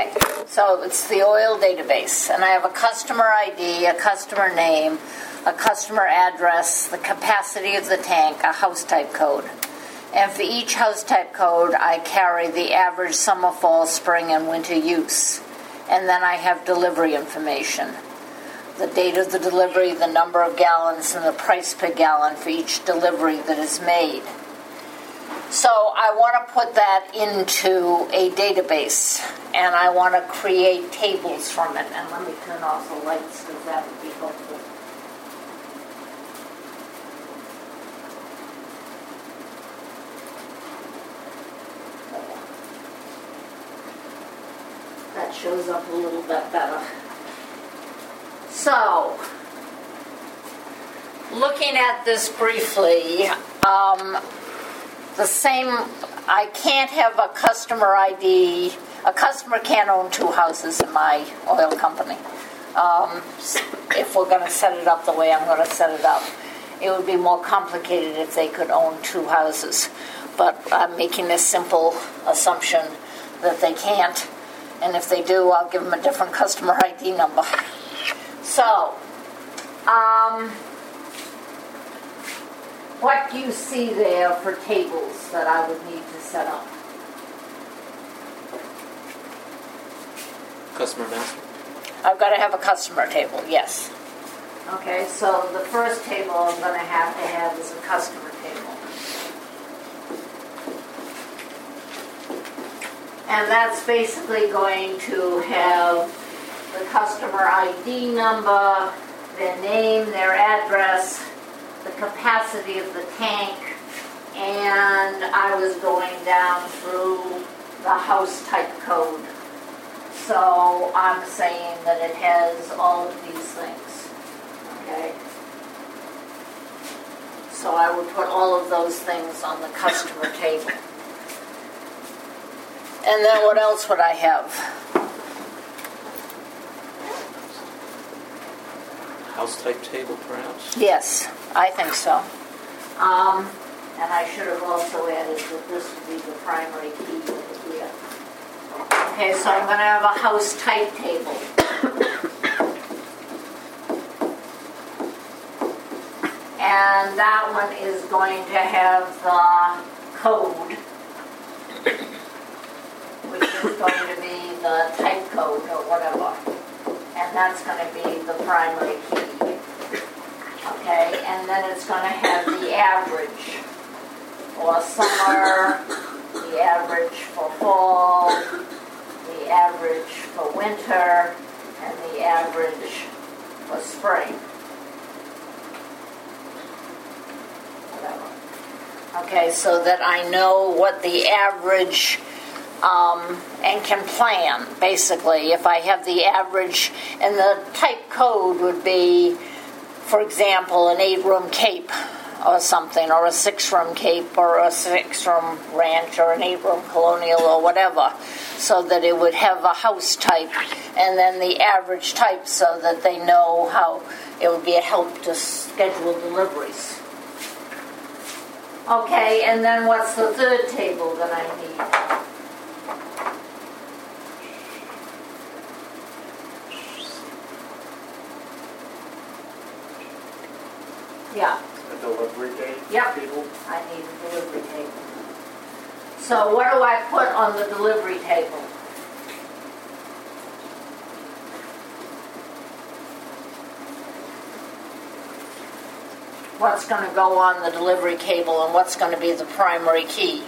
Okay, so it's the oil database, and I have a customer ID, a customer name, a customer address, the capacity of the tank, a house type code. And for each house type code, I carry the average summer, fall, spring, and winter use. And then I have delivery information. The date of the delivery, the number of gallons, and the price per gallon for each delivery that is made. So I want to put that into a database, and I want to create tables from it. And let me turn off the lights because that would be helpful. That shows up a little bit better. So, looking at this briefly, I can't have a customer ID. A customer can't own two houses in my oil company. If we're going to set it up the way I'm going to set it up, it would be more complicated if they could own two houses. But I'm making this simple assumption that they can't. And if they do, I'll give them a different customer ID number. So, what do you see there for tables that I would need to set up? Customer master. I've got to have a customer table, yes. Okay, so the first table I'm going to have is a customer table. And that's basically going to have the customer ID number, their name, their address, the capacity of the tank, and I was going down through the house type code. So I'm saying that it has all of these things. Okay? So I would put all of those things on the customer table. And then what else would I have? House type table, perhaps? Yes, I think so. And I should have also added that this would be the primary key over here. Okay, so I'm going to have a house type table. And that one is going to have the code, which is going to be the type code or whatever. And that's going to be the primary key. Okay, and then it's going to have the average for summer, the average for fall, the average for winter, and the average for spring. Whatever. Okay, so that I know what the average and can plan, basically. If I have the average, and the type code would be, for example, an 8-room Cape or something, or a 6-room Cape, or a 6-room ranch, or an 8-room colonial, or whatever, so that it would have a house type, and then the average type, so that they know how it would be a help to schedule deliveries. Okay, and then what's the third table that I need? Yeah. A delivery date? Yep. Table? I need a delivery table. So what do I put on the delivery table? What's going to go on the delivery cable and what's going to be the primary key?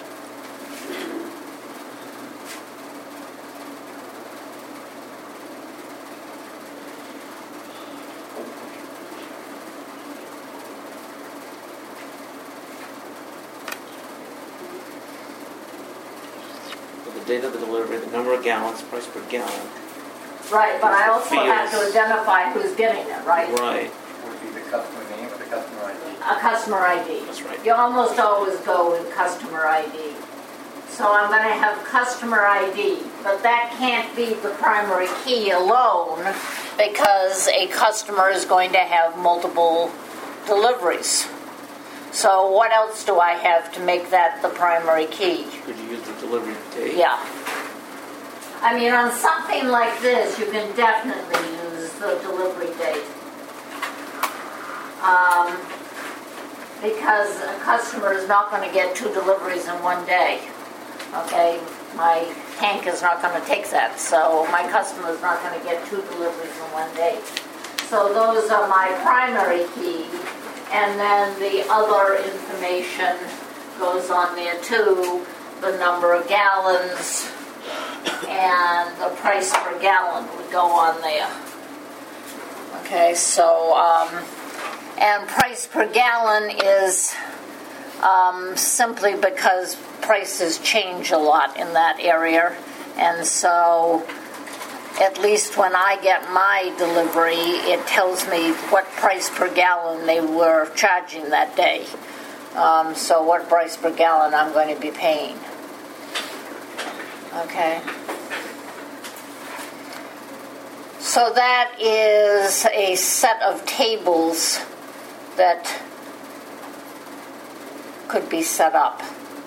Date of the delivery, the number of gallons, price per gallon. Right, but I also have to identify who's getting it, right? Right. Would it be the customer name or the customer ID? A customer ID. That's right. You almost always go with customer ID. So I'm going to have customer ID, but that can't be the primary key alone because a customer is going to have multiple deliveries. So what else do I have to make that the primary key? Could you use the delivery date? Yeah. I mean, on something like this, you can definitely use the delivery date. Because a customer is not going to get 2 deliveries in one day. Okay, my tank is not going to take that, so my customer is not going to get 2 deliveries in one day. So those are my primary key, and then the other information goes on there too, the number of gallons and the price per gallon would go on there. Okay, so and price per gallon is simply because prices change a lot in that area, and so at least when I get my delivery, it tells me what price per gallon they were charging that day. So what price per gallon I'm going to be paying. Okay. So that is a set of tables that could be set up.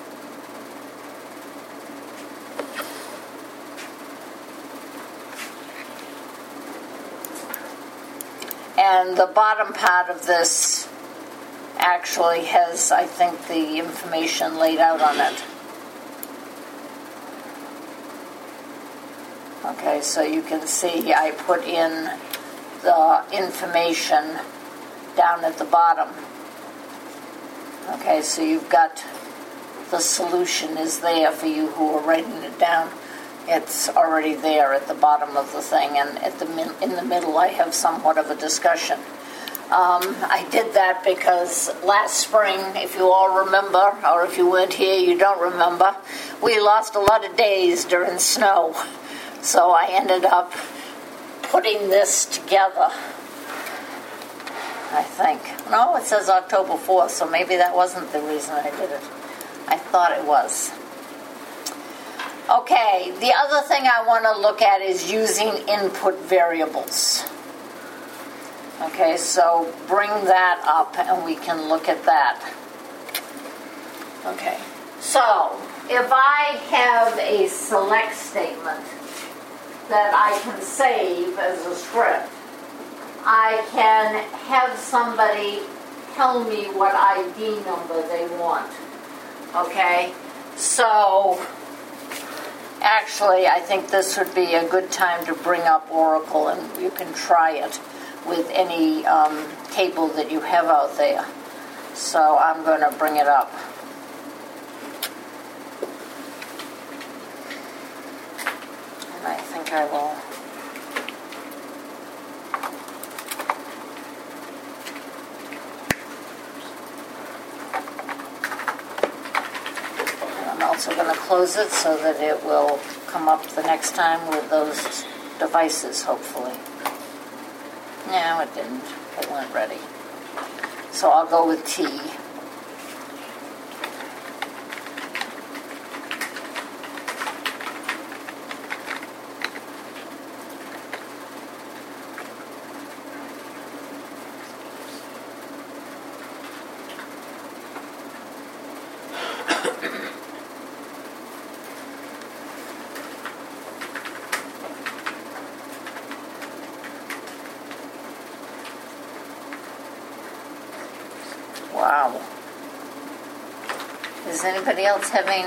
And the bottom part of this actually has, I think, the information laid out on it. Okay, so you can see I put in the information down at the bottom. Okay, so you've got the solution is there for you who are writing it down. It's already there at the bottom of the thing, and in the middle I have somewhat of a discussion. I did that because last spring, if you all remember, or if you weren't here, you don't remember, we lost a lot of days during snow. So I ended up putting this together, I think. No, it says October 4th, so maybe that wasn't the reason I did it. I thought it was. Okay, the other thing I want to look at is using input variables. Okay, so bring that up and we can look at that. Okay, so if I have a select statement that I can save as a script, I can have somebody tell me what ID number they want. Okay, so actually I think this would be a good time to bring up Oracle, and you can try it with any table that you have out there. So I'm going to bring it up. And I think I will. And I'm also going to close it so that it will come up the next time with those devices, hopefully. No, it didn't. It weren't ready. So I'll go with T. Wow. Is anybody else having...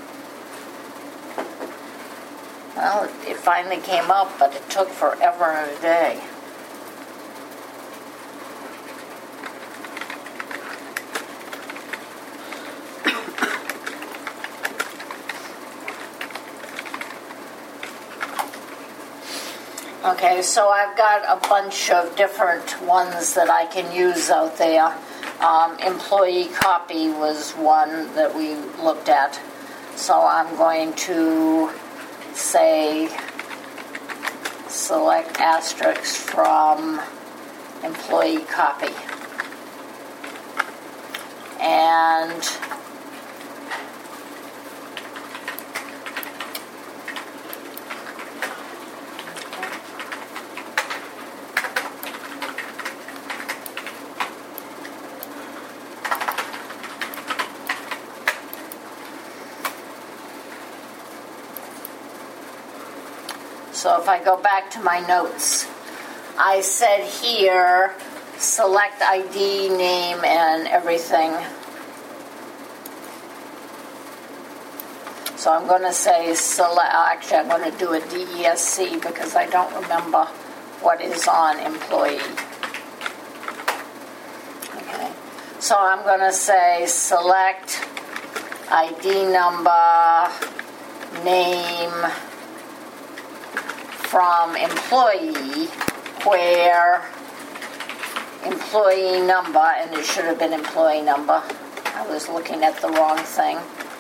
Well, it finally came up, but it took forever and a day. Okay, so I've got a bunch of different ones that I can use out there. Employee copy was one that we looked at. So I'm going to say select asterisk from employee copy. And So if I go back to my notes, I said here, select ID, name, and everything. So I'm going to say select, actually I'm going to do a DESC because I don't remember what is on employee. Okay, so I'm going to say select ID number, name from employee, where employee number, and it should have been employee number. I was looking at the wrong thing.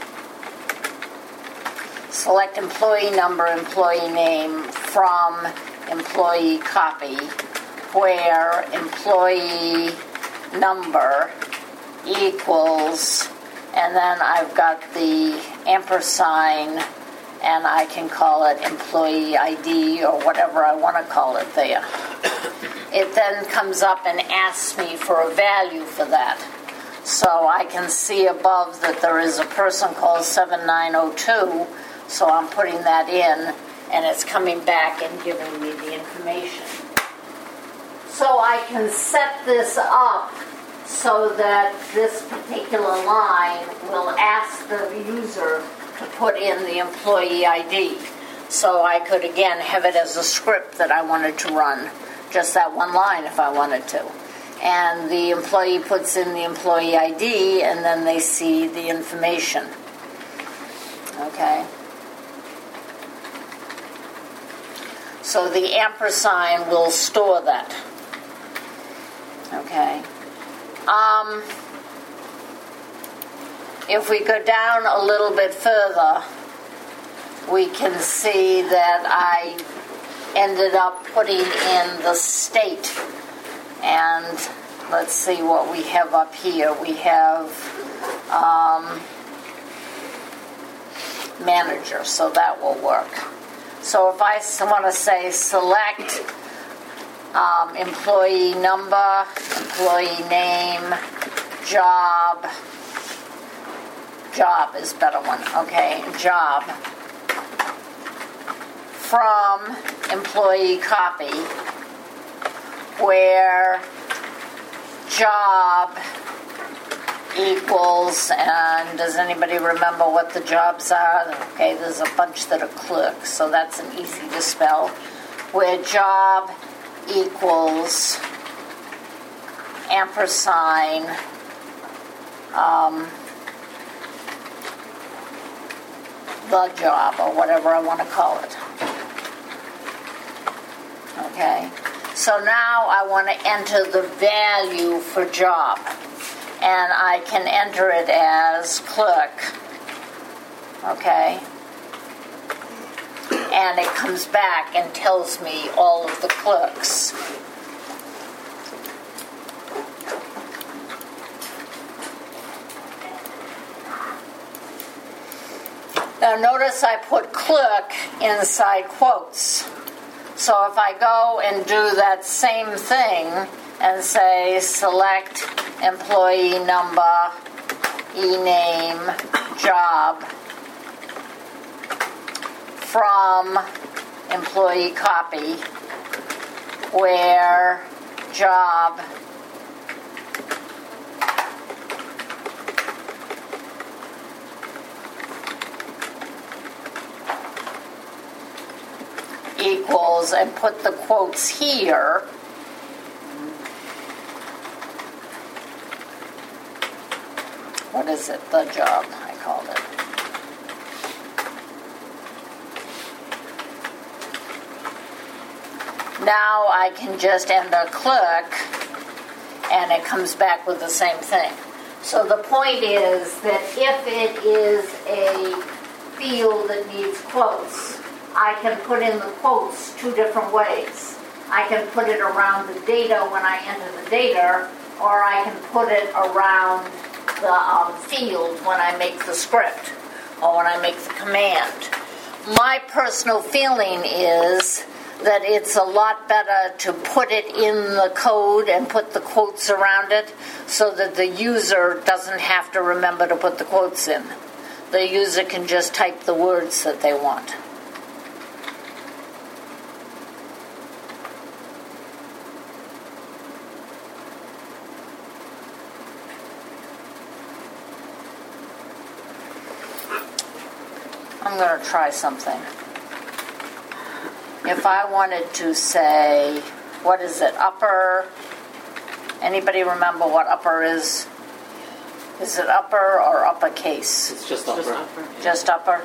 Select employee number, employee name from employee copy, where employee number equals, and then I've got the ampersand, and I can call it employee ID or whatever I want to call it there. It then comes up and asks me for a value for that. So I can see above that there is a person called 7902, so I'm putting that in, and it's coming back and giving me the information. So I can set this up so that this particular line will ask the user to put in the employee ID. So I could again have it as a script that I wanted to run, just that one line if I wanted to. And the employee puts in the employee ID, and then they see the information. Okay. So the ampersand will store that. Okay. If we go down a little bit further, we can see that I ended up putting in the state. And let's see what we have up here. We have manager, so that will work. So if I want to say select employee number, employee name, job is a better one, okay, job, from employee copy, where job equals, and does anybody remember what the jobs are? Okay, there's a bunch that are clerks, so that's an easy to spell. Where job equals ampersand the job, or whatever I want to call it. Okay, so now I want to enter the value for job, and I can enter it as clerk. Okay, and it comes back and tells me all of the clerks. Now notice I put clerk inside quotes. So if I go and do that same thing and say select employee number, e-name, job, from employee copy, where job equals, and put the quotes here, what is it, the job, I called it. Now I can just enter clerk, and it comes back with the same thing. So the point is that if it is a field that needs quotes, I can put in the quotes two different ways. I can put it around the data when I enter the data, or I can put it around the field when I make the script, or when I make the command. My personal feeling is that it's a lot better to put it in the code and put the quotes around it so that the user doesn't have to remember to put the quotes in. The user can just type the words that they want. I'm going to try something. If I wanted to say, what is it, upper? Anybody remember what upper is? Is it upper or uppercase? It's just upper. Just upper?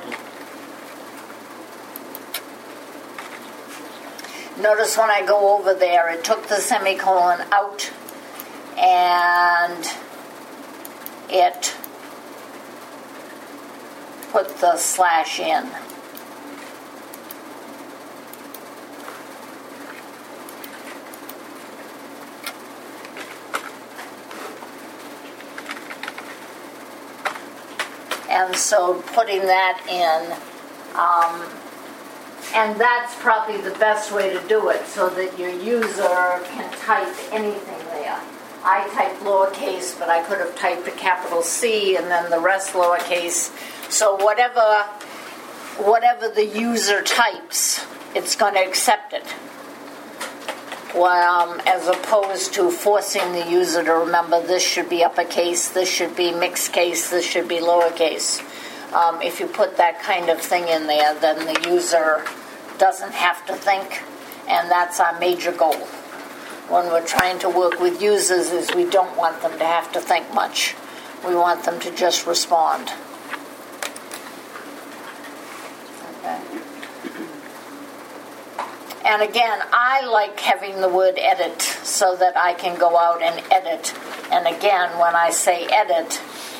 Notice when I go over there, it took the semicolon out and it put the slash in. And so putting that in, and that's probably the best way to do it so that your user can type anything there. I typed lowercase, but I could have typed a capital C and then the rest lowercase. So whatever the user types, it's going to accept it. Well, as opposed to forcing the user to remember this should be uppercase, this should be mixed case, this should be lowercase. If you put that kind of thing in there, then the user doesn't have to think, and that's our major goal. When we're trying to work with users is we don't want them to have to think much. We want them to just respond. Okay. And again, I like having the word edit so that I can go out and edit. And again, when I say edit,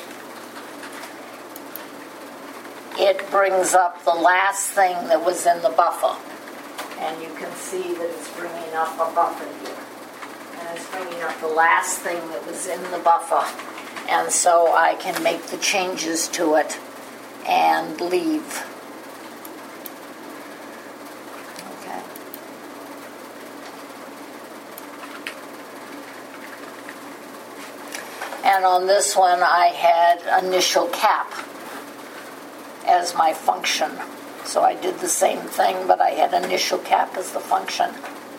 it brings up the last thing that was in the buffer. And you can see that it's bringing up a buffer here. And it's bringing up the last thing that was in the buffer. And so I can make the changes to it and leave. Okay. And on this one, I had initial cap as my function. So I did the same thing, but I had initial cap as the function.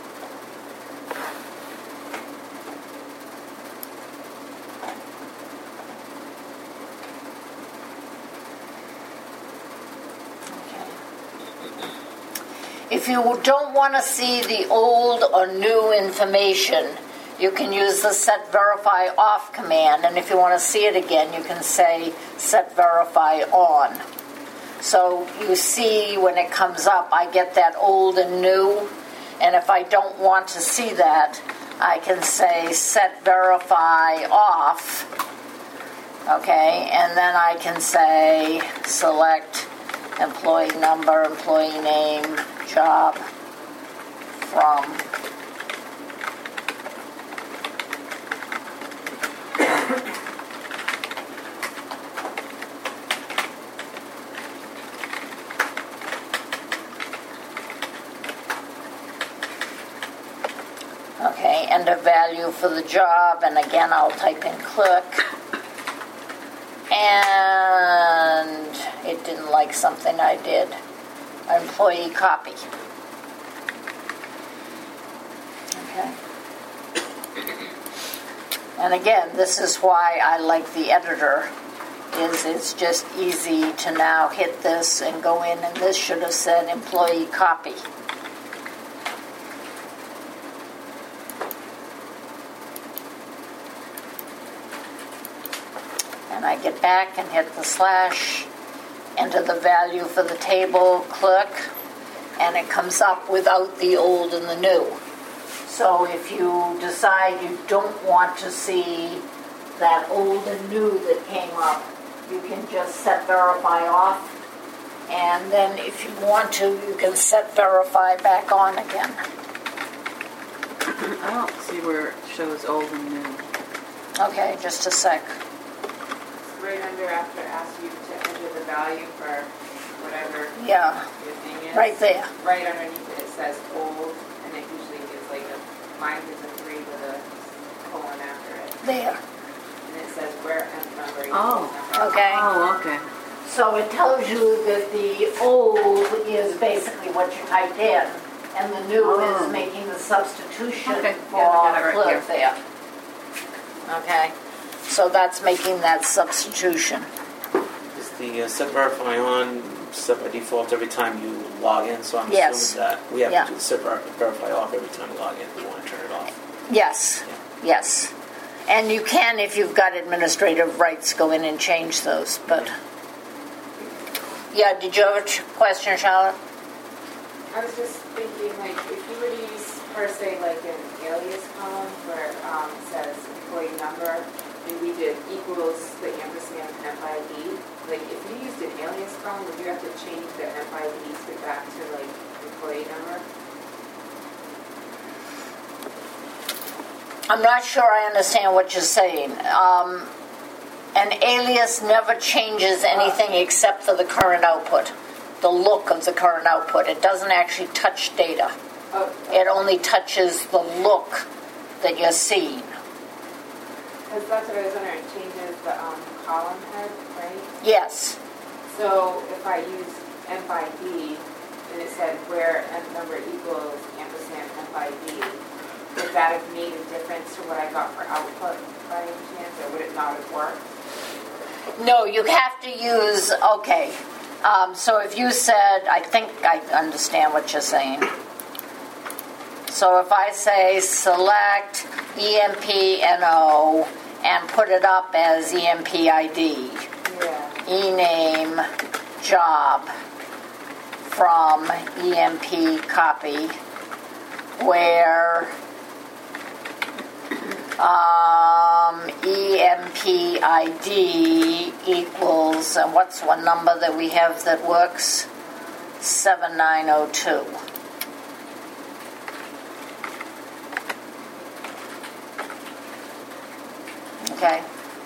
If you don't want to see the old or new information, you can use the set verify off command, and if you want to see it again, you can say set verify on. So you see when it comes up, I get that old and new, and if I don't want to see that, I can say set verify off, okay, and then I can say select employee number, employee name, job, from. Okay, and a value for the job, and again I'll type in clerk. And it didn't like something I did. Employee copy. Okay. And again, this is why I like the editor, is it's just easy to now hit this and go in, and this should have said employee copy. And I get back and hit the slash, enter the value for the table, click, and it comes up without the old and the new. So if you decide you don't want to see that old and new that came up, you can just set verify off, and then if you want to, you can set verify back on again. I don't see where it shows old and new. Okay, just a sec. Right under after it asks you to enter the value for whatever Yeah, your thing is. right there. Right underneath it, it says old, and it usually gives like mine gives a 3 with a colon after it. There. And it says where N number equals Oh. number. Okay. Oh, okay. So it tells you that the old is basically what you typed in, and the new is making the substitution Okay. for Yeah, I got it right clerk there. Okay. So that's making that substitution. Is the set verify on set by default every time you log in, so I'm Yes. assuming that we have Yeah. to do the set verify off every time you log in if you want to turn it off. Yes, yes. And you can, if you've got administrative rights, go in and change those, but... Yeah, did you have a question, Charlotte? I was just thinking, like, if you were to use, per se, like an alias column where it says employee number, and we did equals the ampersand FID, like, if you used an alias column, would you have to change the FIDs to back to, like, employee number? I'm not sure I understand what you're saying. An alias never changes anything except for the current output, the look of the current output. It doesn't actually touch data. Oh, It only touches the look that you're seeing. because that's what I was wondering, it changes the column head, right? Yes. So if I use FID, and it said where M number equals ampersand FID, would that have made a difference to what I got for output by any chance, or would it not have worked? No, you have to use, okay. So if you said, I think I understand what you're saying. So if I say select EMPNO and put it up as EMPID, Yeah. ename job from EMP copy, where EMPID equals, and what's one number that we have that works? 7902. Okay.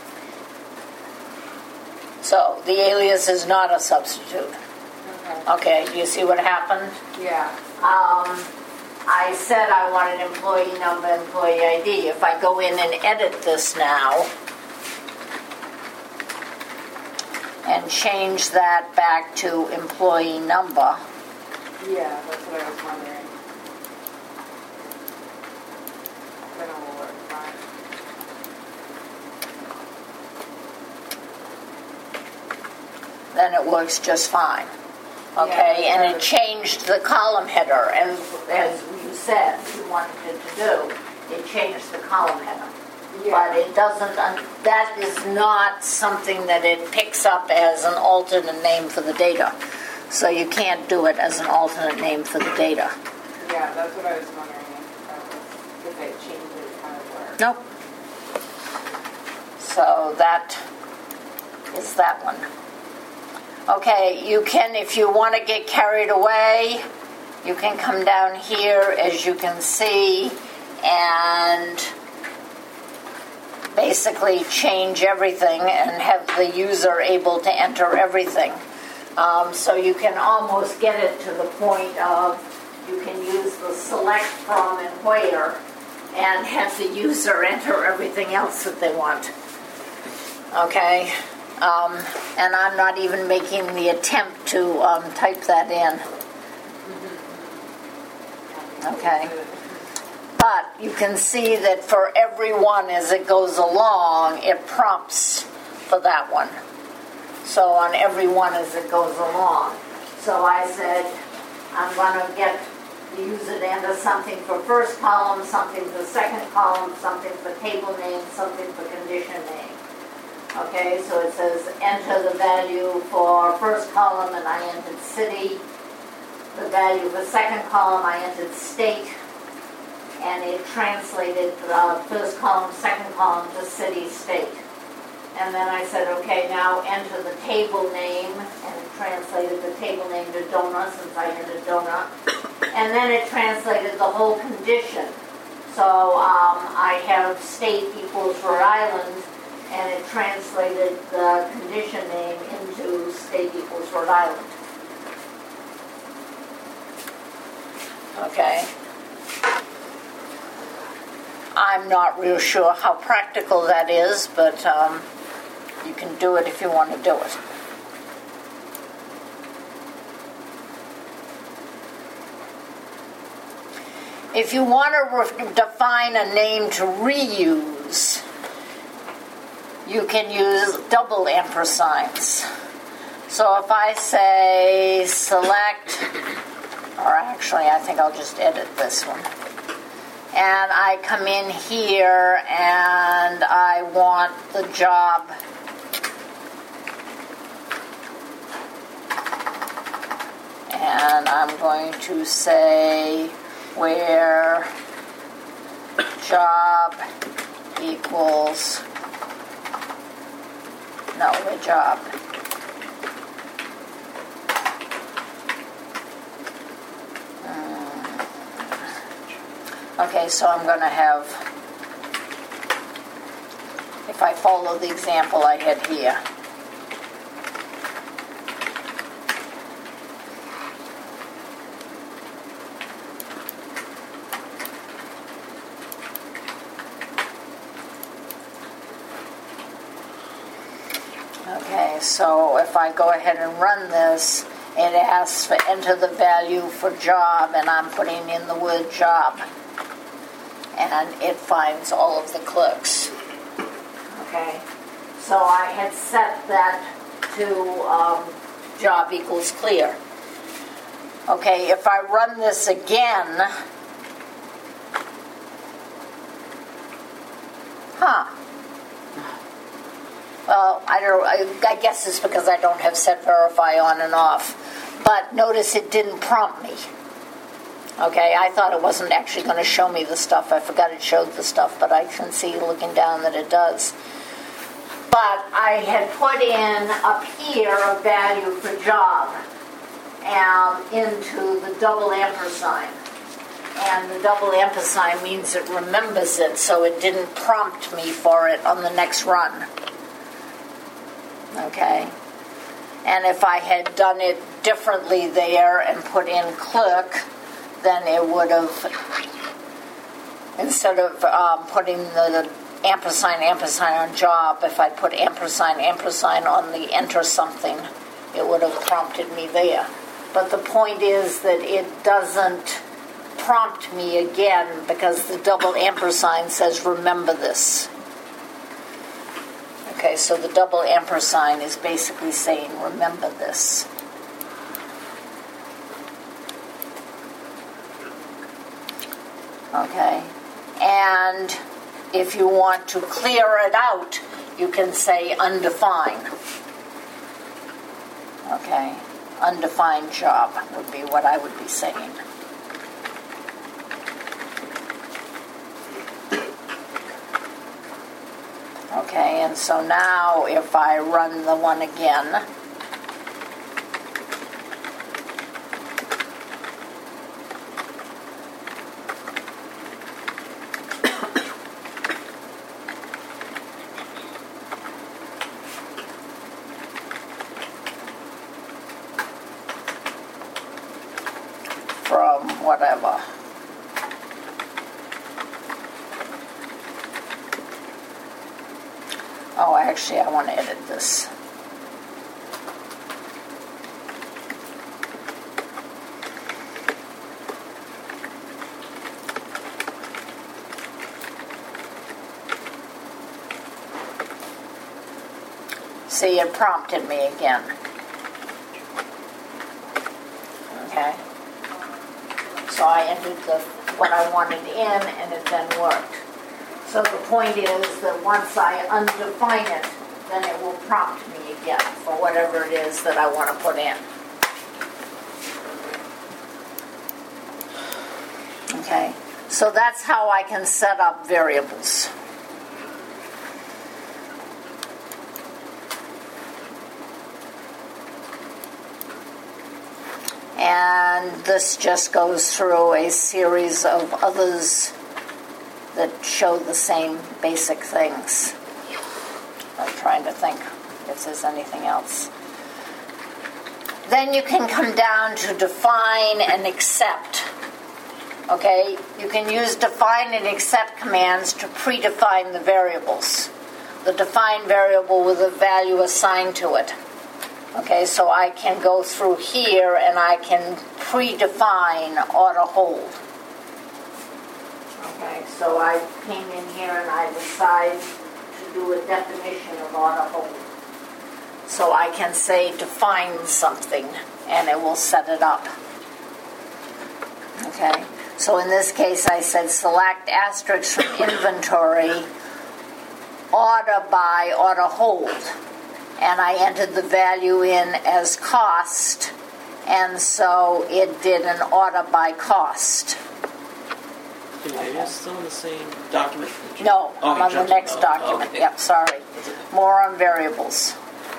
So the alias is not a substitute. Okay. Okay, do you see what happened? Yeah. I said I wanted employee number, employee ID. If I go in and edit this now and change that back to employee number, Yeah, that's what I was wondering. Then it will work fine. then it works just fine. Okay, Yeah, and it that's- changed the column header, as you said you wanted it to do. It changed the column header. But it doesn't, that is not something that it picks up as an alternate name for the data. So you can't do it as an alternate name for the data. Yeah, that's what I was wondering, if it changes how it works. Nope. So that is that one. Okay, you can, if you want to get carried away, you can come down here, as you can see, and basically change everything and have the user able to enter everything. So you can almost get it to the point of you can use the select from and where and have the user enter everything else that they want. Okay? And I'm not even making the attempt to type that in. Okay? But you can see that for every one as it goes along, it prompts for that one. So on every one as it goes along. So I said, I'm going to get the user to enter something for first column, something for second column, something for table name, something for condition name. Okay, so it says enter the value for first column and I entered city. The value for second column I entered state. And it translated the first column, second column to city, state. And then I said, okay, now enter the table name, and it translated the table name to donut, since I entered donut. And then it translated the whole condition. So I have state equals Rhode Island, and it translated the condition name into state equals Rhode Island. Okay. I'm not real sure how practical that is, but you can do it if you want to do it. If you want to define a name to reuse, you can use double ampersands. So if I say select, or actually I think I'll just edit this one. And I come in here and I want the job and I'm going to say where job equals, no, where job. Okay, so I'm going to have, if I follow the example I had here. Okay, so if I go ahead and run this, it asks for enter the value for job, and I'm putting in the word job. And it finds all of the clerks. Okay, so I had set that to job equals clear. Okay, if I run this again, well, I guess it's because I don't have set verify on and off. But notice it didn't prompt me. Okay, I thought it wasn't actually going to show me the stuff. I forgot it showed the stuff, but I can see looking down that it does. But I had put in up here a value for job into the double ampersand. And the double ampersand means it remembers it, so it didn't prompt me for it on the next run. Okay? And if I had done it differently there and put in clerk, then it would have, instead of putting the ampersand on job, if I put ampersand on the enter something, it would have prompted me there. But the point is that it doesn't prompt me again because the double ampersand says remember this. Okay, so the double ampersand is basically saying remember this. Okay, and if you want to clear it out, you can say undefined. Okay, undefined job would be what I would be saying. Okay, and so now if I run the one again, from whatever. Oh, actually, I want to edit this. See, it prompted me again. Okay. So I entered what I wanted in, and it then worked. So the point is that once I undefine it, then it will prompt me again for whatever it is that I want to put in. Okay, so that's how I can set up variables. And this just goes through a series of others that show the same basic things. I'm trying to think if there's anything else. Then you can come down to define and accept. Okay, you can use define and accept commands to predefine the variables. The define variable with a value assigned to it. Okay, so I can go through here and I can predefine auto hold. Okay, so I came in here and I decide to do a definition of auto hold. So I can say define something, and it will set it up. Okay, so in this case I said select asterisk from inventory, order by, order hold. And I entered the value in as cost, and so it did an order by cost. Maybe it's still in the same document. No, Oh, I'm you on the jumped next up. document. Okay. Yep, sorry. That's okay. More on variables.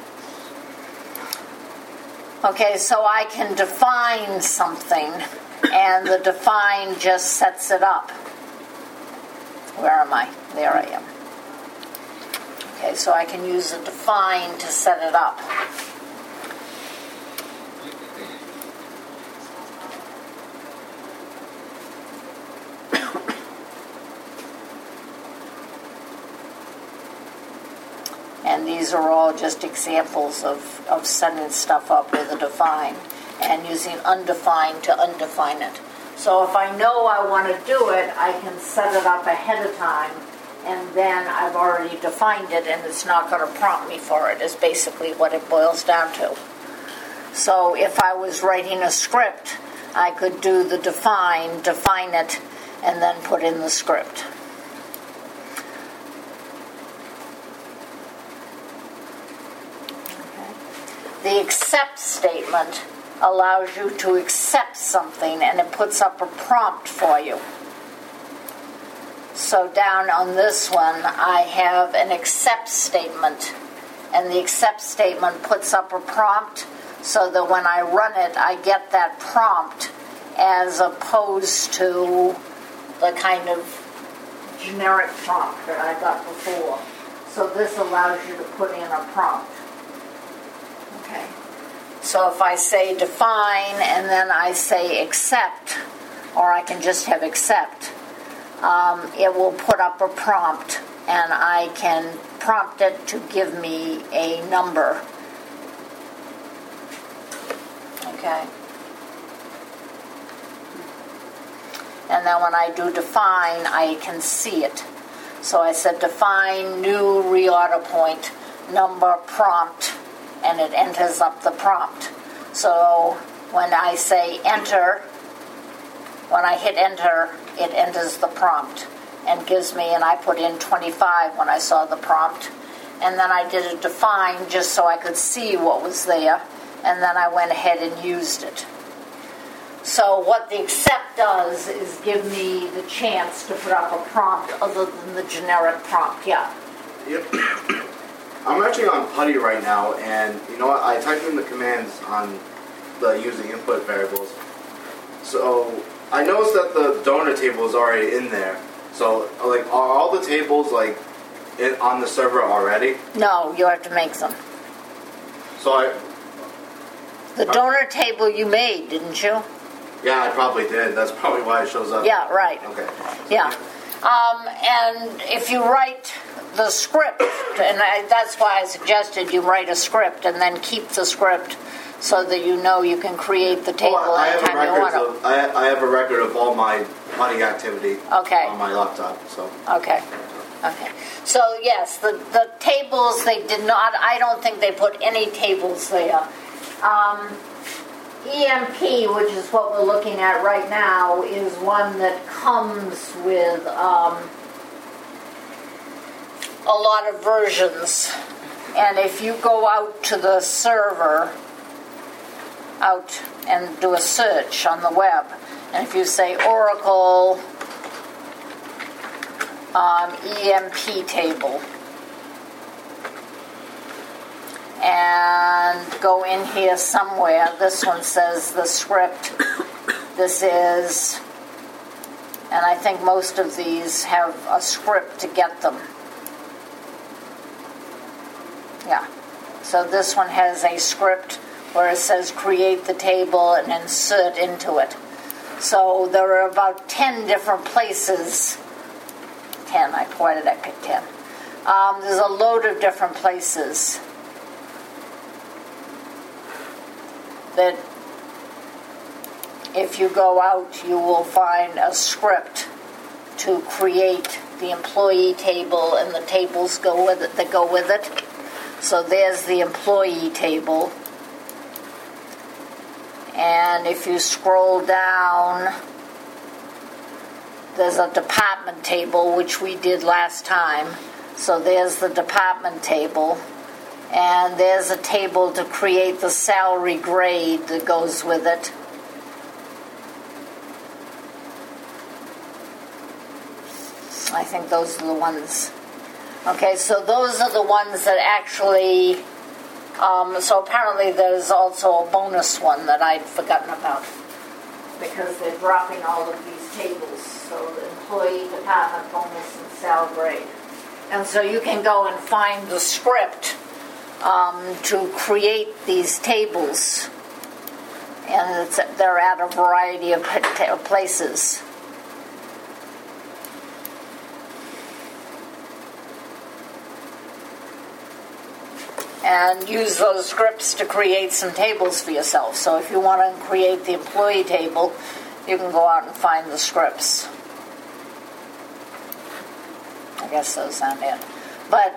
Okay, so I can define something, and the define just sets it up. Where am I? There I am. Okay, so I can use the define to set it up. And these are all just examples of setting stuff up with a define and using undefined to undefine it. So if I know I want to do it, I can set it up ahead of time, and then I've already defined it, and it's not going to prompt me for it, is basically what it boils down to. So if I was writing a script, I could do the define it, and then put in the script. The accept statement allows you to accept something, and it puts up a prompt for you. So down on this one, I have an accept statement, and the accept statement puts up a prompt so that when I run it, I get that prompt as opposed to the kind of generic prompt that I got before. So this allows you to put in a prompt. Okay. So if I say define and then I say accept, or I can just have accept, it will put up a prompt, and I can prompt it to give me a number. Okay. And then when I do define, I can see it. So I said define new reorder point, number, prompt, and it enters up the prompt. So when I say enter, when I hit enter, it enters the prompt and gives me, and I put in 25 when I saw the prompt. And then I did a define just so I could see what was there, and then I went ahead and used it. So what the accept does is give me the chance to put up a prompt other than the generic prompt. Yeah. Yep. I'm actually on Putty right now, and you know what? I typed in the commands on the using input variables. So I noticed that the donor table is already in there. So like, are all the tables like on the server already? No, you have to make them. So The donor table you made, didn't you? yeah, I probably did. That's probably why it shows up. Yeah, right. Okay. Yeah. And if you write the script, and that's why I suggested you write a script and then keep the script so that you know you can create the table I have anytime you want to. I have a record of all my Putty activity Okay. on my laptop. So Okay. So yes, the tables, they did not, I don't think they put any tables there. EMP, which is what we're looking at right now, is one that comes with a lot of versions. And if you go out to the server, out and do a search on the web, and if you say Oracle EMP table, and go in here somewhere, this one says the script, this is, and I think most of these have a script to get them. Yeah, so this one has a script where it says create the table and insert into it. So there are about 10 different places. 10, why did I pick 10? There's a load of different places that if you go out, you will find a script to create the employee table and the tables that go with it. So there's the employee table. And if you scroll down, there's a department table, which we did last time. So there's the department table. And there's a table to create the salary grade that goes with it. I think those are the ones. Okay, so those are the ones that actually, so apparently there's also a bonus one that I'd forgotten about, because they're dropping all of these tables. So the employee, department, bonus, and salary grade. And so you can go and find the script to create these tables. And they're at a variety of places. And use those scripts to create some tables for yourself. So if you want to create the employee table, you can go out and find the scripts. I guess those aren't it. But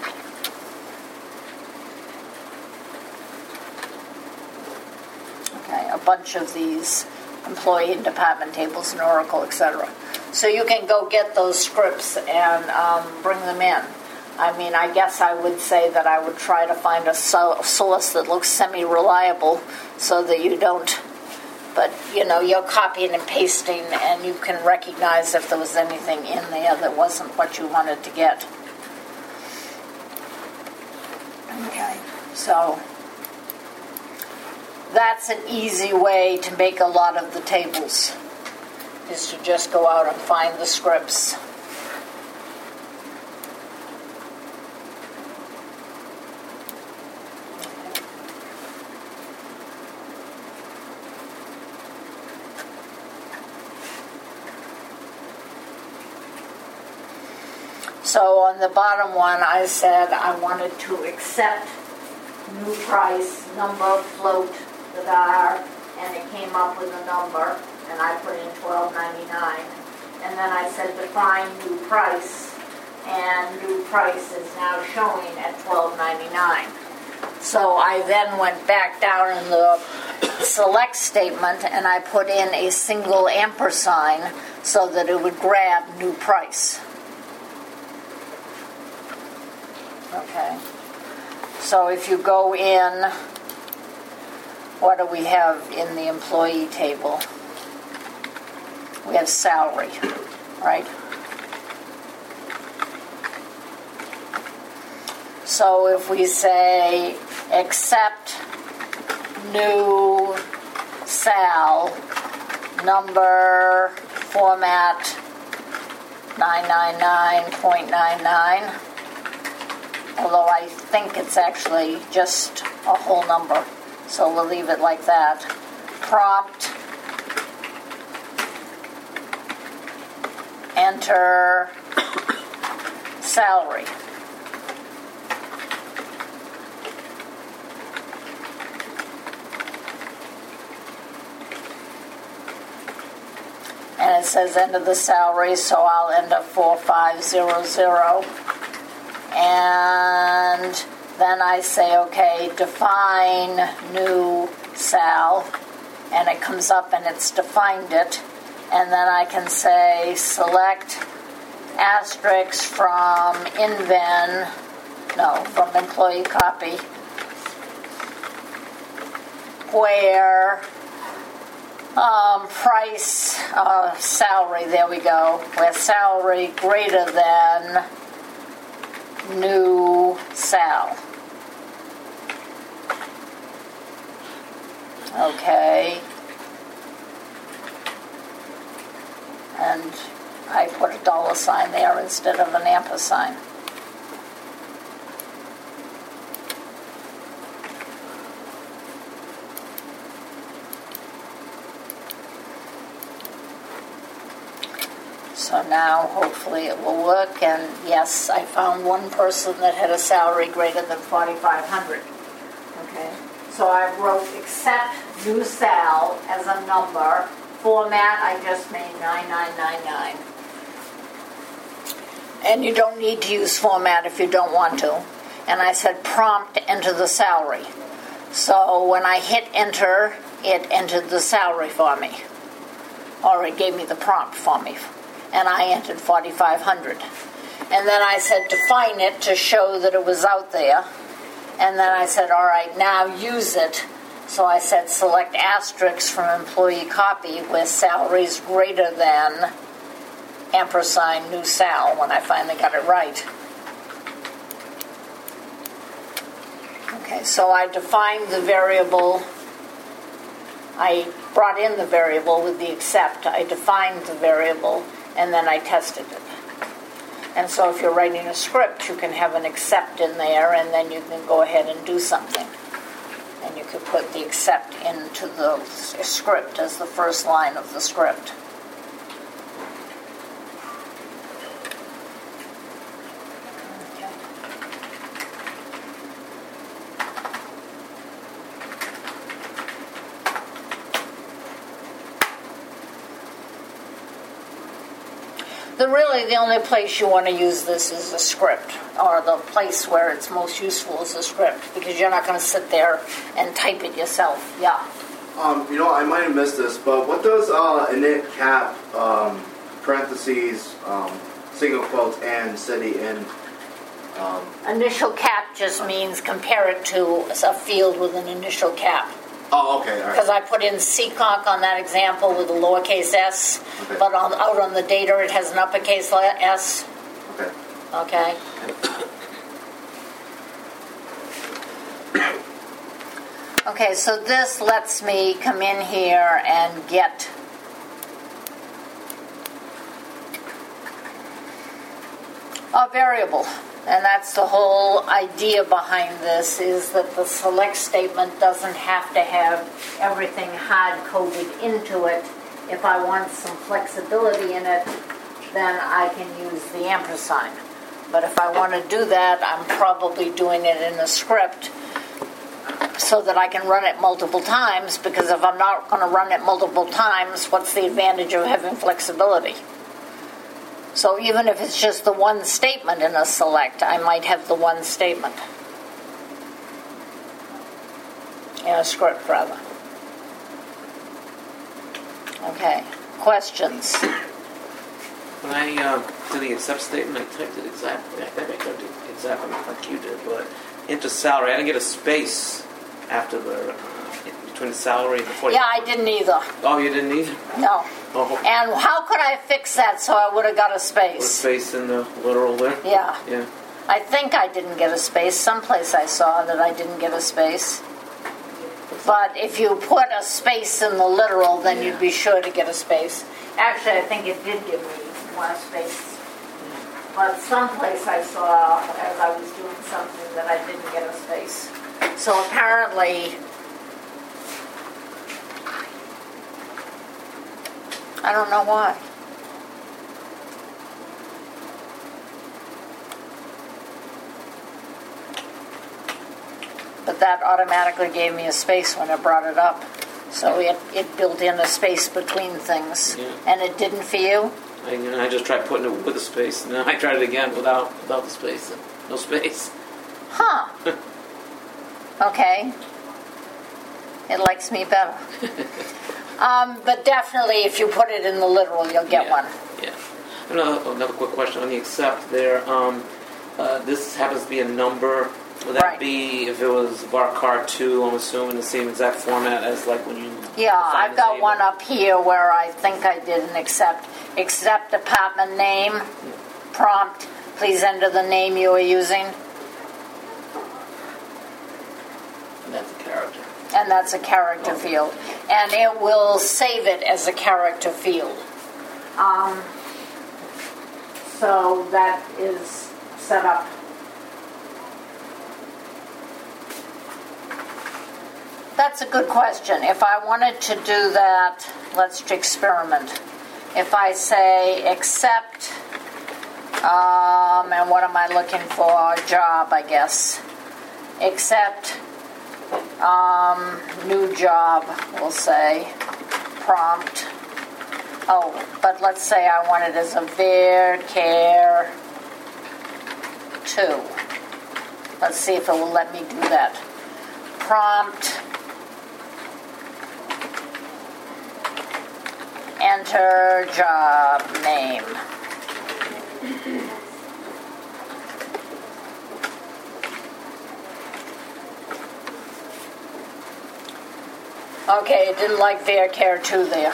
okay, a bunch of these employee and department tables in Oracle, etc. So you can go get those scripts and bring them in. I mean, I guess I would say that I would try to find a source that looks semi-reliable so that you don't, but you're copying and pasting and you can recognize if there was anything in there that wasn't what you wanted to get. Okay, so that's an easy way to make a lot of the tables, is to just go out and find the scripts. So on the bottom one, I said I wanted to accept new price, number, float, the $, and it came up with a number, and I put in $12.99. And then I said define new price, and new price is now showing at $12.99. So I then went back down in the select statement, and I put in a single ampersand so that it would grab new price. Okay, so if you go in, what do we have in the employee table? We have salary, right? So if we say accept new sal, number, format 999.99, although I think it's actually just a whole number, so we'll leave it like that. Prompt, enter salary. And it says enter the salary, so I'll enter 4500. And then I say, okay, define new sal, and it comes up and it's defined it. And then I can say select asterisk from from employee copy, where price, salary, there we go, where salary greater than new sal. Okay. And I put a $sign there instead of an ampersand. So now hopefully it will work, and yes, I found one person that had a salary greater than $4,500. Okay, so I wrote accept new sal as a number. Format, I just made 9999. And you don't need to use format if you don't want to. and I said prompt enter the salary. So when I hit enter, it entered the salary for me, or it gave me the prompt for me, and I entered 4,500. And then I said define it to show that it was out there, and then I said, all right, now use it. So I said select asterisk from employee copy where salary is greater than ampersand new sal, when I finally got it right. Okay, so I defined the variable. I brought in the variable with the except. I defined the variable, and then I tested it. And so if you're writing a script, you can have an except in there, and then you can go ahead and do something. And you could put the except into the script as the first line of the script. Really, the only place you want to use this is a script, or the place where it's most useful is a script, because you're not going to sit there and type it yourself. Yeah. I might have missed this, but what does init cap parentheses single quotes and city in? Initial cap just means compare it to a field with an initial cap. Oh, okay, all right. Because I put in Seekonk on that example with a lowercase s, okay. But out on the data it has an uppercase s. Okay. Okay. Okay, so this lets me come in here and get a variable. And that's the whole idea behind this, is that the select statement doesn't have to have everything hard-coded into it. If I want some flexibility in it, then I can use the ampersand. But if I want to do that, I'm probably doing it in a script so that I can run it multiple times, because if I'm not going to run it multiple times, what's the advantage of having flexibility? So even if it's just the one statement in a select, I might have the one statement. In a script, rather. Okay, questions? When I did the accept statement, I typed it exactly. I think I typed it exactly like you did, but into salary, I didn't get a space after the between the salary and the 40. Yeah, I didn't either. Oh, you didn't either? No. Oh. And how could I fix that so I would have got a Put a space? space in the literal there? Yeah. Yeah. I think I didn't get a space. Someplace I saw that I didn't get a space. But if you put a space in the literal, then you'd be sure to get a space. Actually, I think it did give me one space. But someplace I saw as I was doing something that I didn't get a space. So apparently, I don't know why. But that automatically gave me a space when I brought it up. So it built in a space between things. Yeah. And it didn't for you? I just tried putting it with a space, and then I tried it again without the space. No space. Huh. Okay. It likes me better. But definitely, if you put it in the literal, you'll get one. Yeah. Another quick question on the accept there. This happens to be a number. Would that be if it was varchar 2, I'm assuming, the same exact format as like when you... Yeah, I've got one up here where I think I did an accept. Accept department name, prompt, please enter the name you are using. And that's a character. And that's a character field. And it will save it as a character field. So that is set up. That's a good question. If I wanted to do that, let's experiment. If I say accept, and what am I looking for? Job, I guess. Accept, new job, we'll say. Prompt. Oh, but let's say I want it as a varchar 2. Let's see if it will let me do that. Prompt. Enter job name. Okay, it didn't like VehiCare 2 there.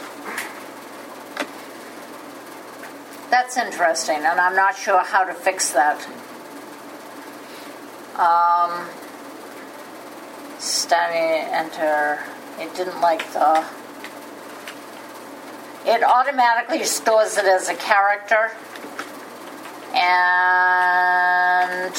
That's interesting, and I'm not sure how to fix that. Study, enter. It didn't like the... It automatically stores it as a character. And...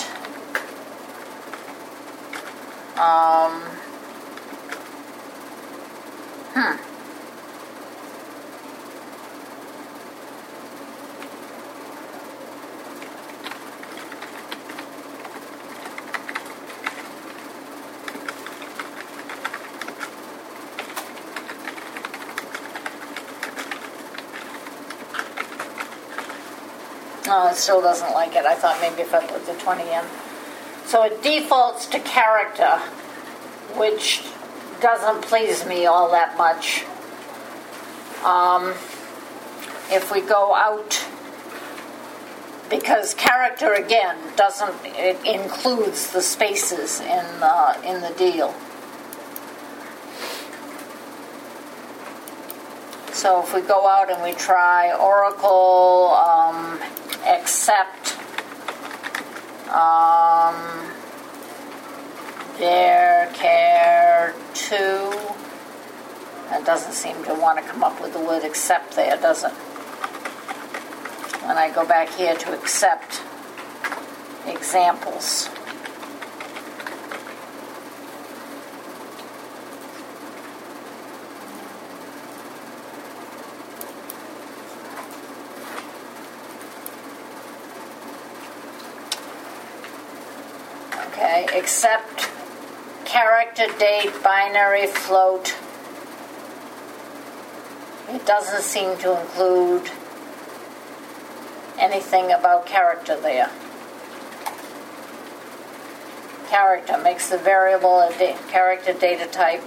No, it still doesn't like it. I thought maybe if I put the 20 in. So it defaults to character, which doesn't please me all that much. If we go out, because character again it includes the spaces in the deal. So if we go out and we try Oracle accept VehiCare 2, that doesn't seem to want to come up with the word accept there, does it? When I go back here to accept examples. Okay, accept character, date, binary, float. It doesn't seem to include anything about character there. Character makes the variable a character data type.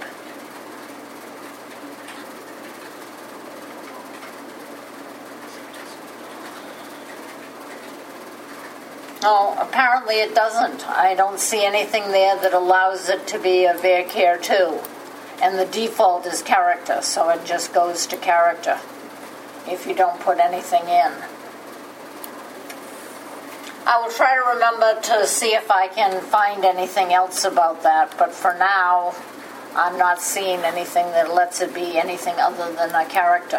No, apparently it doesn't. I don't see anything there that allows it to be a VehiCare 2. And the default is character, so it just goes to character if you don't put anything in. I will try to remember to see if I can find anything else about that, but for now, I'm not seeing anything that lets it be anything other than a character.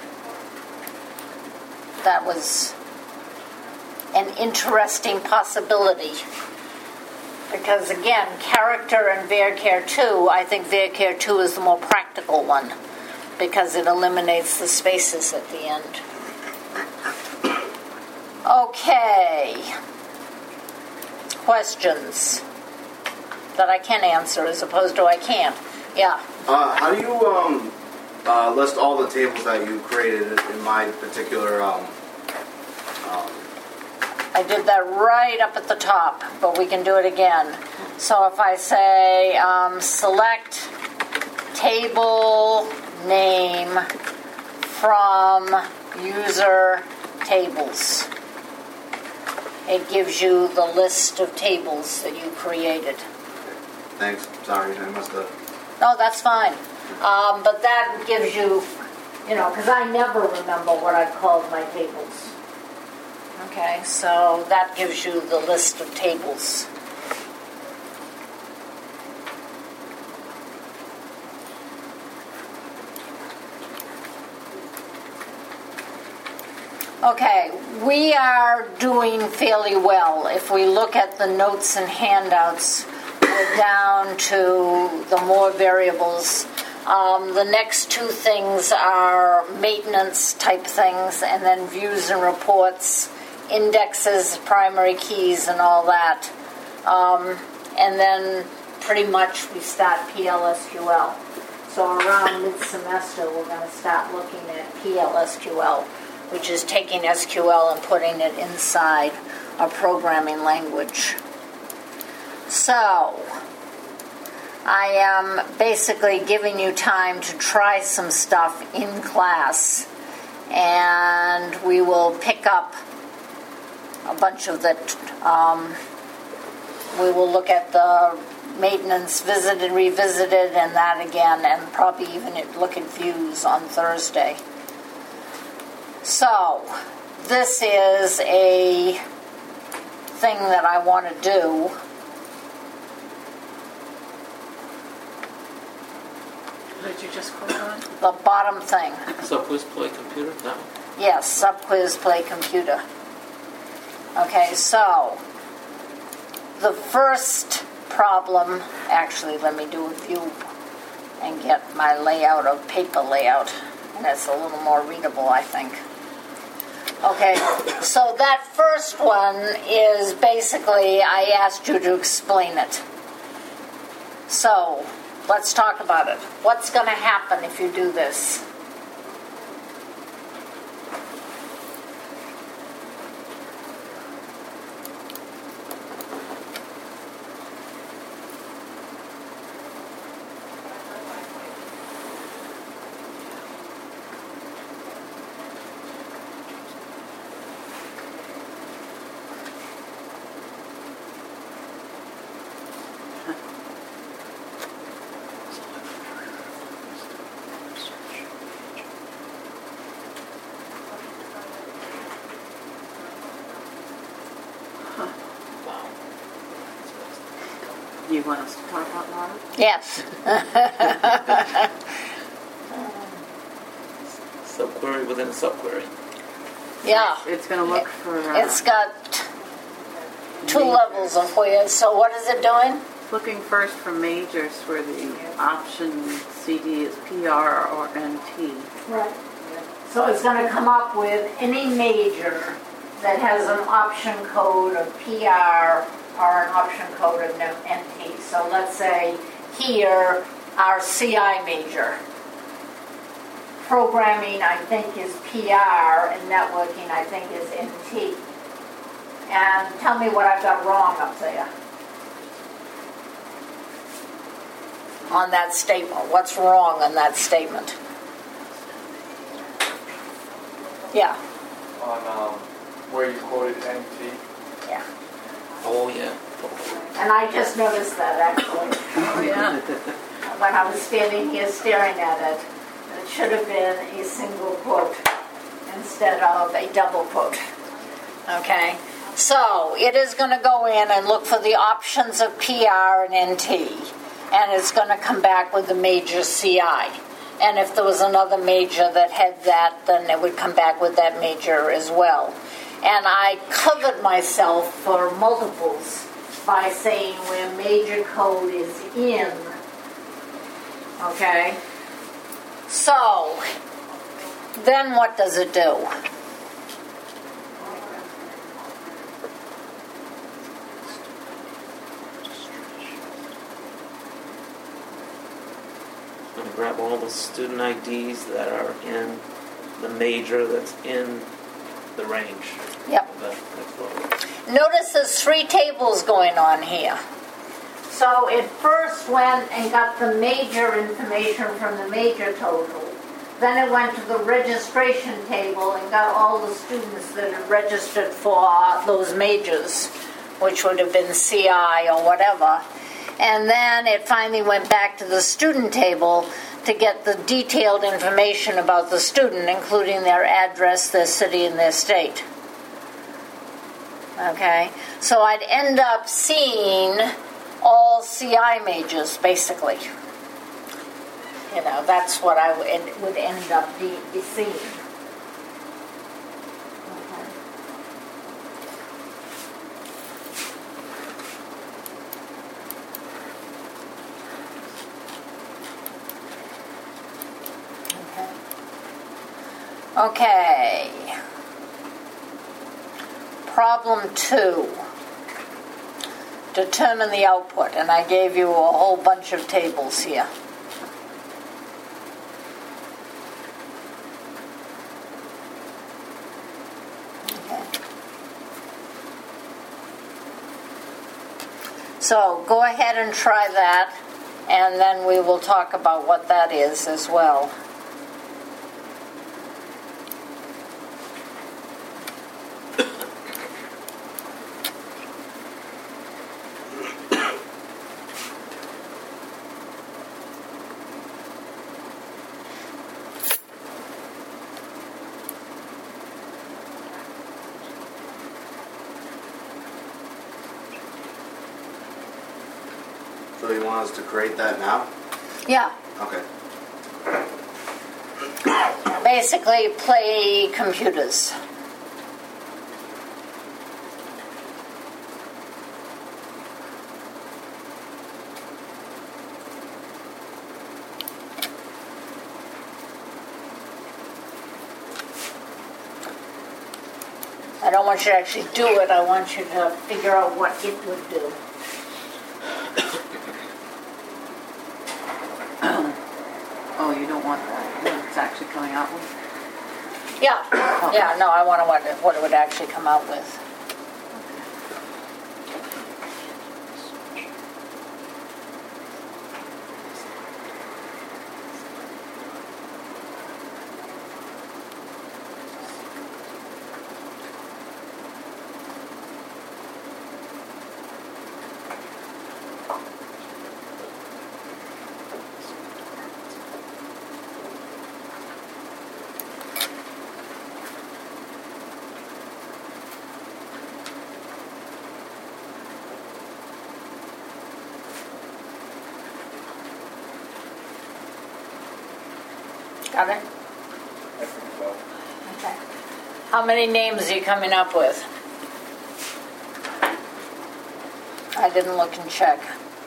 That was an interesting possibility. Because again, character and VehiCare 2, I think VehiCare 2 is the more practical one because it eliminates the spaces at the end. Okay. Questions that I can answer as opposed to I can't. Yeah. How do you list all the tables that you created in my particular I did that right up at the top, but we can do it again. So if I say select table name from user tables, it gives you the list of tables that you created. Thanks. Sorry, I must have. No, that's fine. But that gives you, because I never remember what I called my tables. Okay, so that gives you the list of tables. Okay, we are doing fairly well. If we look at the notes and handouts, we're down to the more variables. The next two things are maintenance type things, and then views and reports, indexes, primary keys, and all that. And then pretty much we start PLSQL. So around mid-semester, we're going to start looking at PLSQL, which is taking SQL and putting it inside a programming language. So, I am basically giving you time to try some stuff in class, and we will pick up a bunch of the, we will look at the maintenance visited, revisited, and that again, and probably even look at views on Thursday. So, this is a thing that I want to do. What did you just click on? The bottom thing. So quiz play computer? That one? Yes, sub quiz play computer. Okay, so the first problem, actually let me do a view and get my layout of paper layout, and it's a little more readable, I think. Okay, so that first one is basically, I asked you to explain it. So, let's talk about it. What's going to happen if you do this? Wow. Do you want us to talk out loud? Yes. Subquery within a subquery. Yeah. It's going to look for... It's got two levels of where. So what is it doing? Looking first for majors where the option CD is PR or NT. Right. So it's going to come up with any major that has an option code of PR or an option code of NT. So let's say here, our CI major. Programming, I think, is PR, and networking, I think, is NT. And tell me what I've got wrong up there on that statement. What's wrong on that statement? Yeah. On where you quoted NT. Yeah. Oh, yeah. And I just noticed that, actually. Oh, yeah. When I was standing here staring at it, it should have been a single quote instead of a double quote. Okay? So, it is going to go in and look for the options of PR and NT, and it's going to come back with the major CI. And if there was another major that had that, then it would come back with that major as well. And I covered myself for multiples by saying where major code is in. Okay? So, then what does it do? I'm going to grab all the student IDs that are in the major that's in the range. Yep. That's level. Notice there's three tables going on here. So it first went and got the major information from the major total. Then it went to the registration table and got all the students that had registered for those majors, which would have been CI or whatever. And then it finally went back to the student table to get the detailed information about the student, including their address, their city, and their state. Okay? So I'd end up seeing all CI majors, basically. You know, that's what I would end up be seeing. Okay. Problem 2. Determine the output. And I gave you a whole bunch of tables here. Okay. So go ahead and try that, and then we will talk about what that is as well. So you want us to create that now? Yeah, Okay. basically play computers. I don't want you to actually do it, I want you to figure out what it would do. Oh, you don't want that, what it's actually coming out with? Yeah, yeah, no, I want to what it would actually come out with. Got it? I think so. Okay. How many names are you coming up with? I didn't look and check.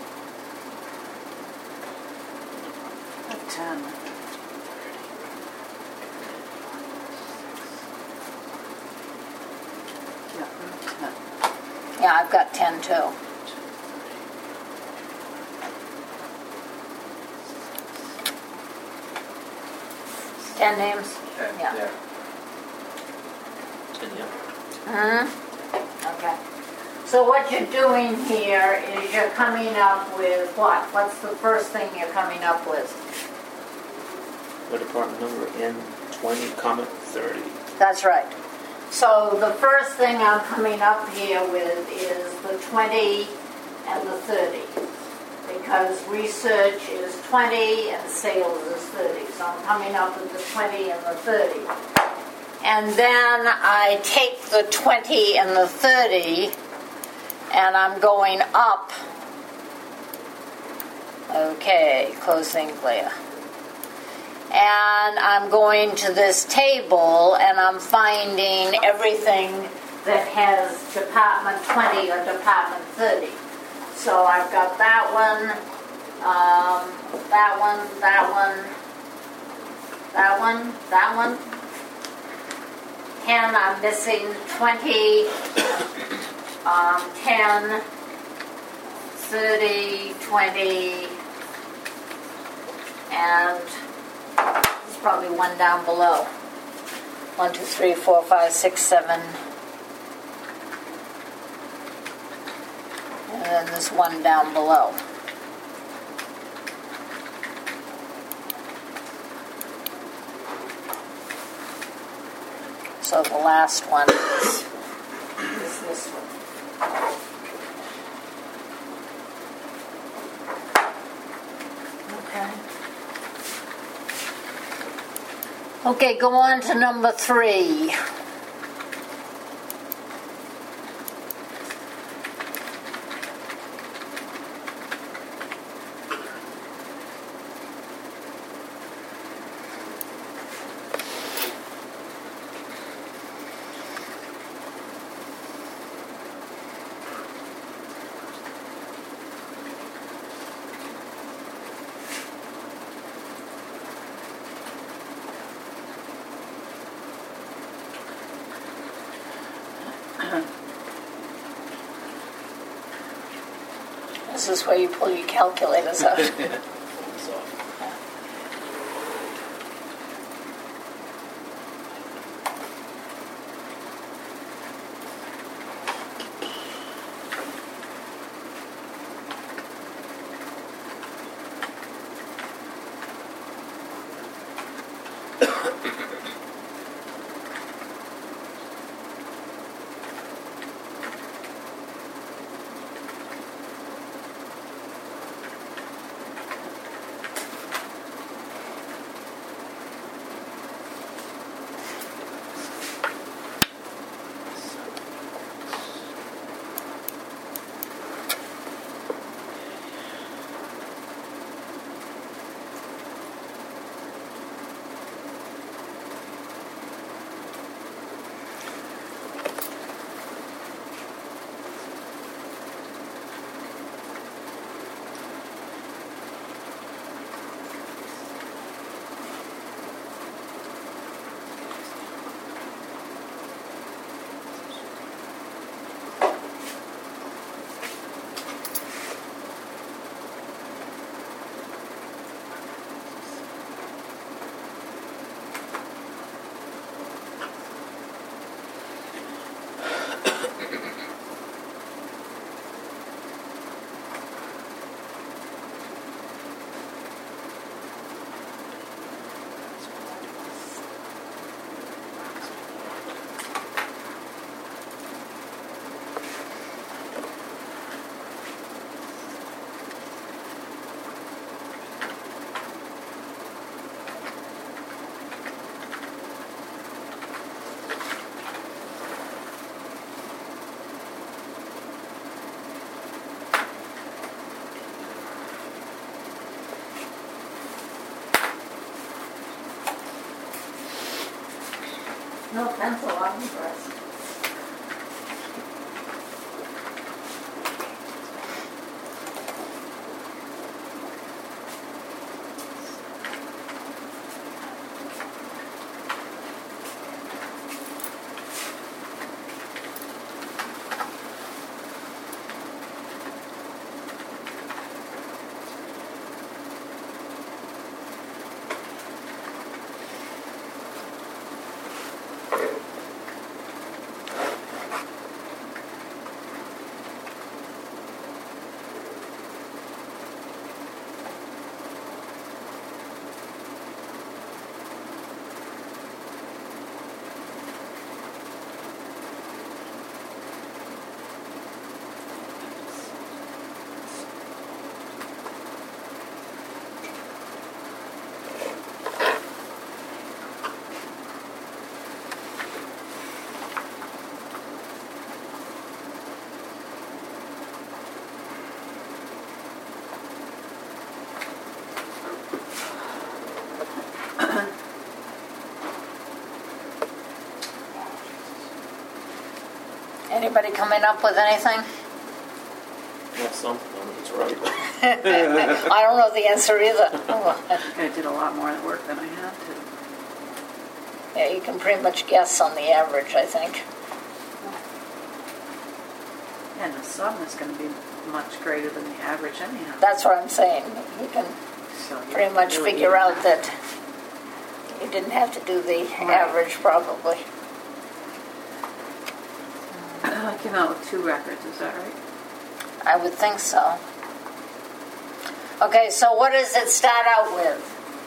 10. Yeah, 10. Yeah, I've got 10 too. Ten names? And, Yeah. yeah. Okay. So what you're doing here is you're coming up with what? What's the first thing you're coming up with? The department number N20, comment 30. That's right. So the first thing I'm coming up here with is the 20 and the 30. Because research is 20 and sales is 30. So I'm coming up with the 20 and the 30. And then I take the 20 and the 30 and I'm going up. Okay, close thing clear. And I'm going to this table and I'm finding everything that has Department 20 or Department 30. So I've got that one, that one, that one, that one, that one. 10, I'm missing 20, 10, 30, 20, and there's probably one down below. 1, 2, 3, 4, 5, 6, 7. And then there's one down below. So the last one is this one. Okay. Okay, go on to number 3. This is where you pull your calculators out. No pencil, I'm impressed. Anybody coming up with anything? Well, something, it's right. I don't know the answer either. I did a lot more work than I had to. Yeah, you can pretty much guess on the average, I think. And the sum is going to be much greater than the average anyhow. That's what I'm saying. You can So you pretty much really figure even out have- that you didn't have to do the Right. average, probably. I came out with 2 records, is that right? I would think so. Okay, so what does it start out with?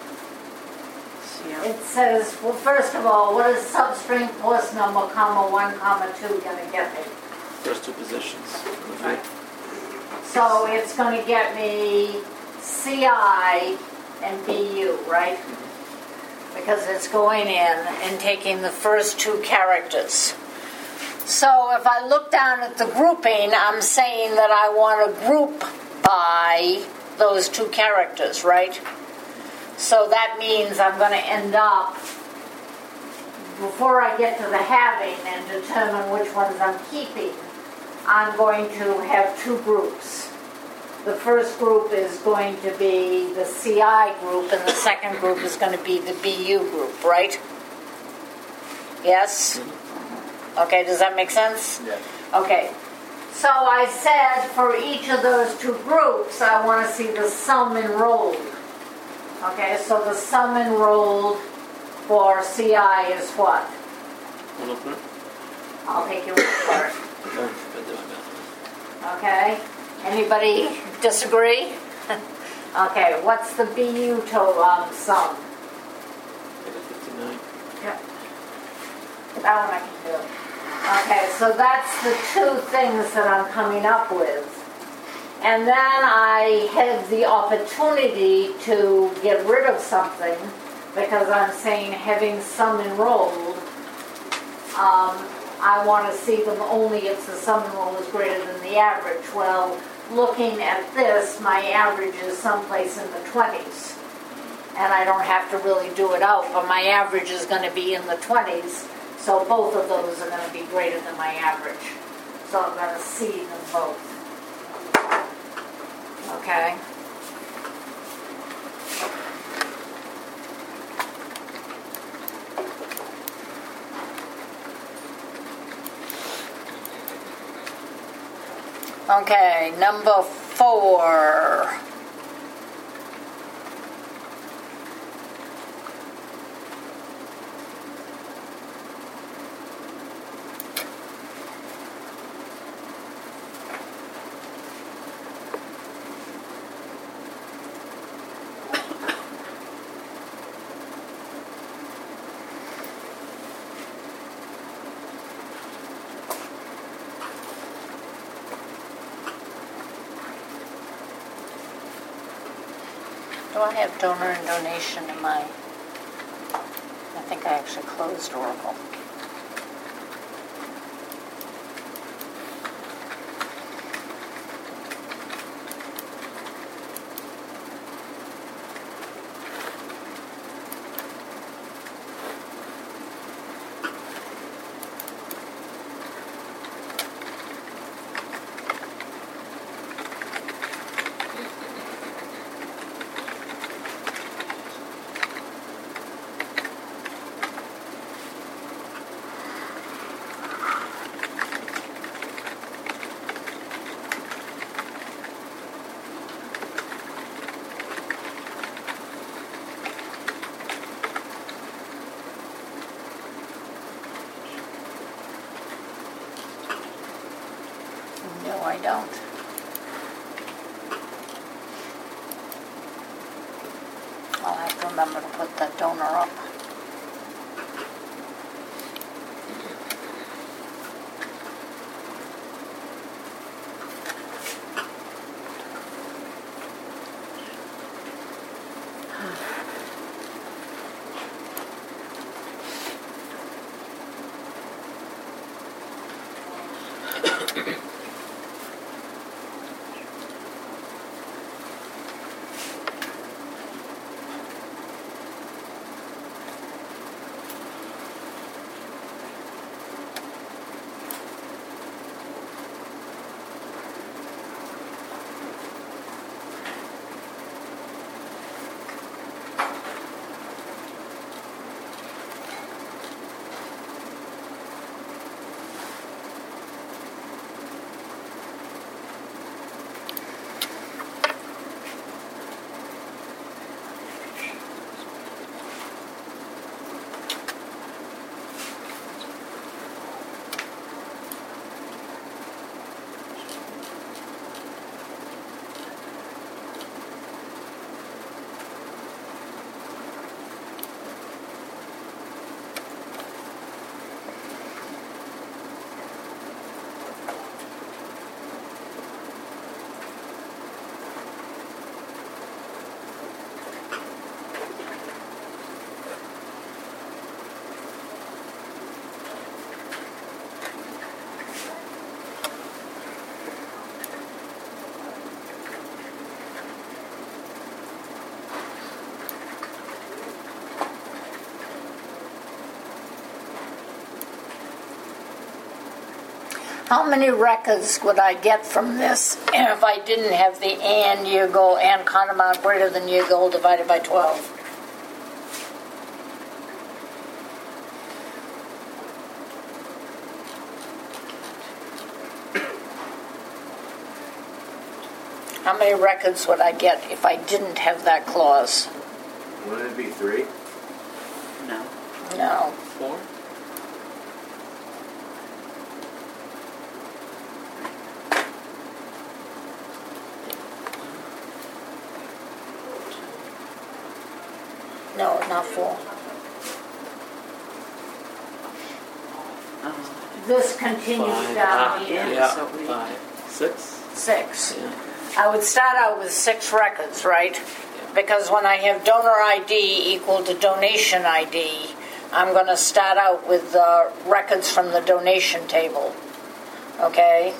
Yeah. It says, well, first of all, what is substring force number, comma, 1, comma, 2 going to get me? First two positions. Right. So it's going to get me CI and BU, right? Because it's going in and taking the first 2 characters. So if I look down at the grouping, I'm saying that I want to group by those 2 characters, right? So that means I'm going to end up, before I get to the having and determine which ones I'm keeping, I'm going to have 2 groups. The first group is going to be the CI group, and the second group is going to be the BU group, right? Yes? Okay, does that make sense? Yeah. Okay. So I said for each of those 2 groups, I want to see the sum enrolled. Okay, so the sum enrolled for CI is what? 103? I'll take your word for it. Okay, I did my math. Okay? Anybody disagree? Okay, what's the BU total sum? I got 59. Yep. That one I can do. Okay, so that's the 2 things that I'm coming up with. And then I had the opportunity to get rid of something because I'm saying having sum enrolled, I want to see them only if the sum enrolled is greater than the average. Well, looking at this, my average is someplace in the 20s. And I don't have to really do it out, but my average is going to be in the 20s. So both of those are going to be greater than my average. So I'm going to see them both. Okay? Okay, number 4. Do I have donor and donation in my... I think I actually closed Oracle. don't. I'll have to remember to put the donor up. How many records would I get from this if I didn't have the and year goal and count amount greater than year goal divided by 12? How many records would I get if I didn't have that clause? Wouldn't it be 3? No. No. 4? No, not 4. This continues 5. down here. Yeah, so we- 5. 6? 6. Yeah. I would start out with 6 records, right? Because when I have donor ID equal to donation ID, I'm going to start out with the records from the donation table. Okay?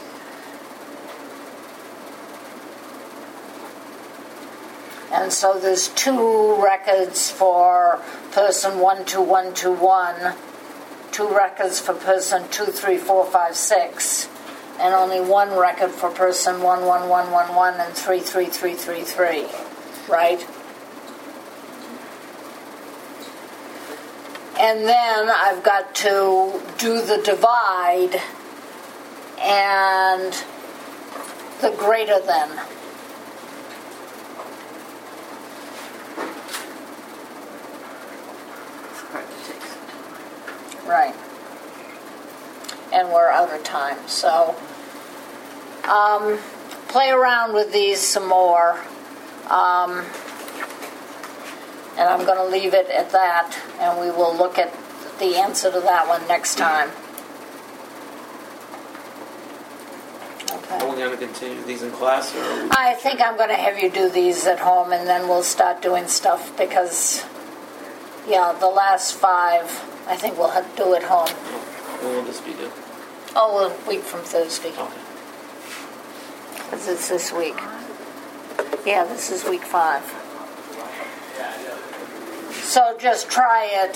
And so there's 2 records for person 12121, 2 records for person 23456, and only 1 record for person 11111 and 33333, right? And then I've got to do the divide and the greater than. It's hard to take some time. Right. And we're out of time. So play around with these some more. And I'm going to leave it at that, and we will look at the answer to that one next time. Are we going to continue these in class, or are we... I think I'm going to have you do these at home, and then we'll start doing stuff because, yeah, the last 5, I think we'll have to do at home. When will this be due? Oh, a week from Thursday. Okay. 'Cause it's this week. Yeah, this is week 5. So just try it.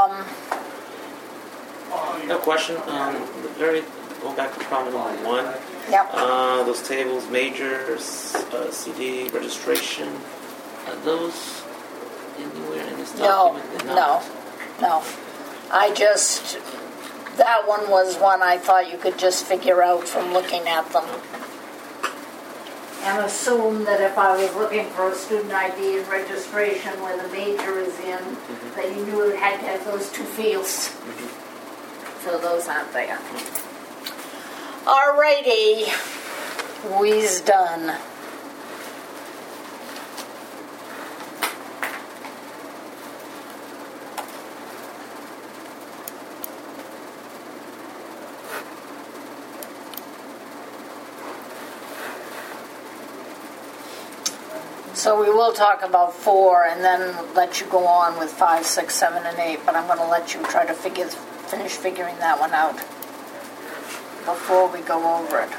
No question. Going back to problem number 1. Yep. Those tables, majors, CD, registration, are those anywhere in this No, document? They're not. no. That one was one I thought you could just figure out from looking at them. And assume that if I was looking for a student ID and registration where the major is in, that you knew it had to have those 2 fields. So those aren't there. Alrighty. We's done. So we will talk about 4 and then let you go on with 5, 6, 7, and 8, but I'm going to let you try to finish figuring that one out before we go over it.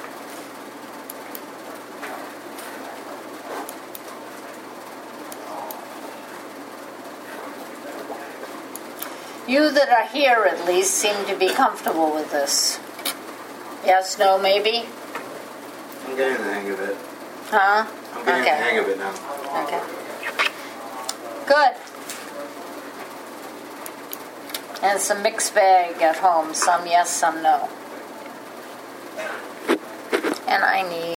You that are here at least seem to be comfortable with this. Yes, no, maybe? I'm getting the hang of it. Huh? I'm getting the hang of it now. Okay. Good. And it's a mixed bag at home. Some yes, some no. And I need